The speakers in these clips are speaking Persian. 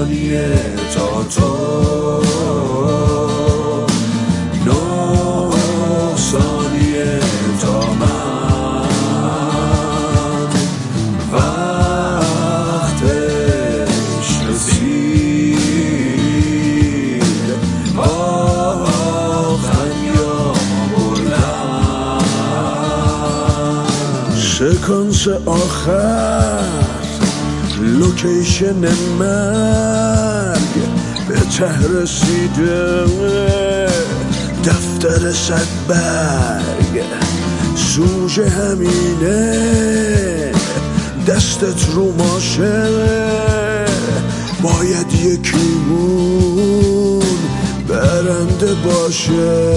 ثانیه تا تو، 9 ثانیه تا من، وقتش رسید، باختن یا بردن. سکانس آخر، لوکیشن مرگ به ته رسیده، دفتر 100 برگ سوژه همینه، دستت رو ماشه، باید یکیمون برنده باشه.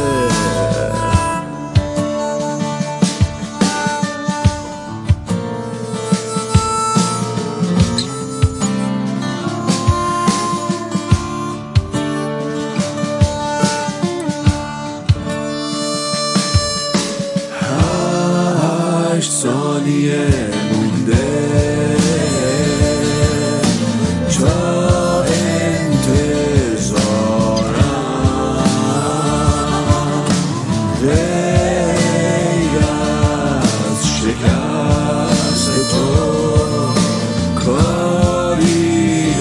ثانیه مونده تا انتظارم، غیر از شکست تو کاری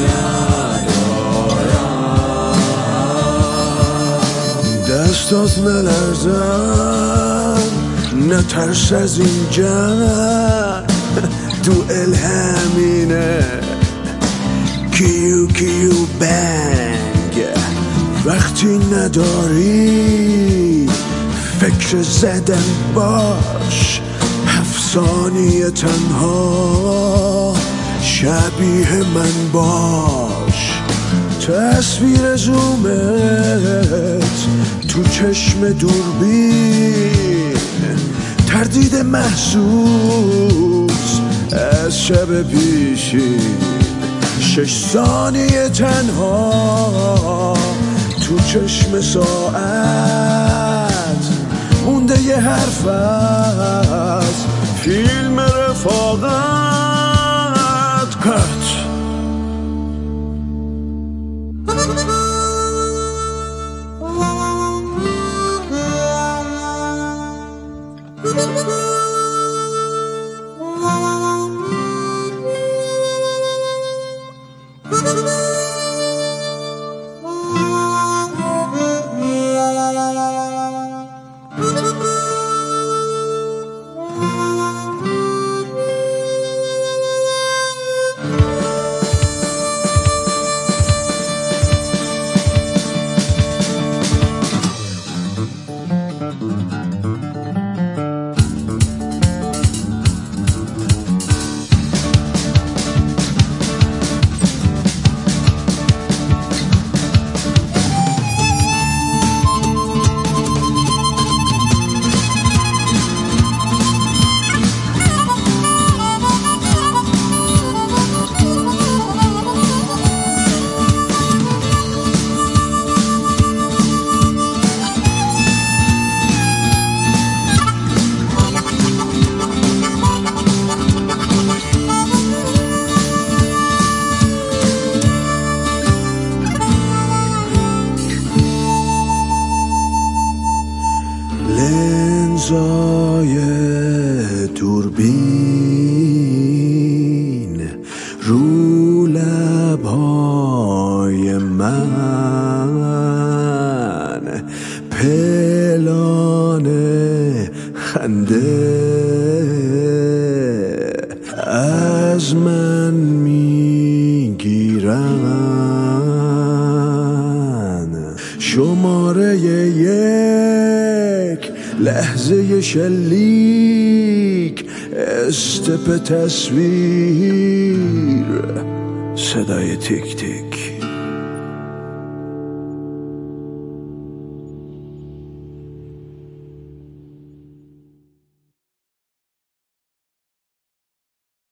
ندارم. دستات نلرزن، نترس از این جنگ، دوئل همینه، کیو بنگ. وقتی نداری فکر زدن باش، 7 ثانیه تنها شبیه من باش. تصویر زومت تو چشم دوربین، تردید محسوس از شب پیشین. 6 ثانیه تنها تو چشم ساعت، مونده یه حرف از فیلم رفاقت. کات لنزای دوربین رو لبهای من، پلان خنده از من میگیرن. شماره 1 لحظه شلیک، استپ تصویر، صدای تیک تیک.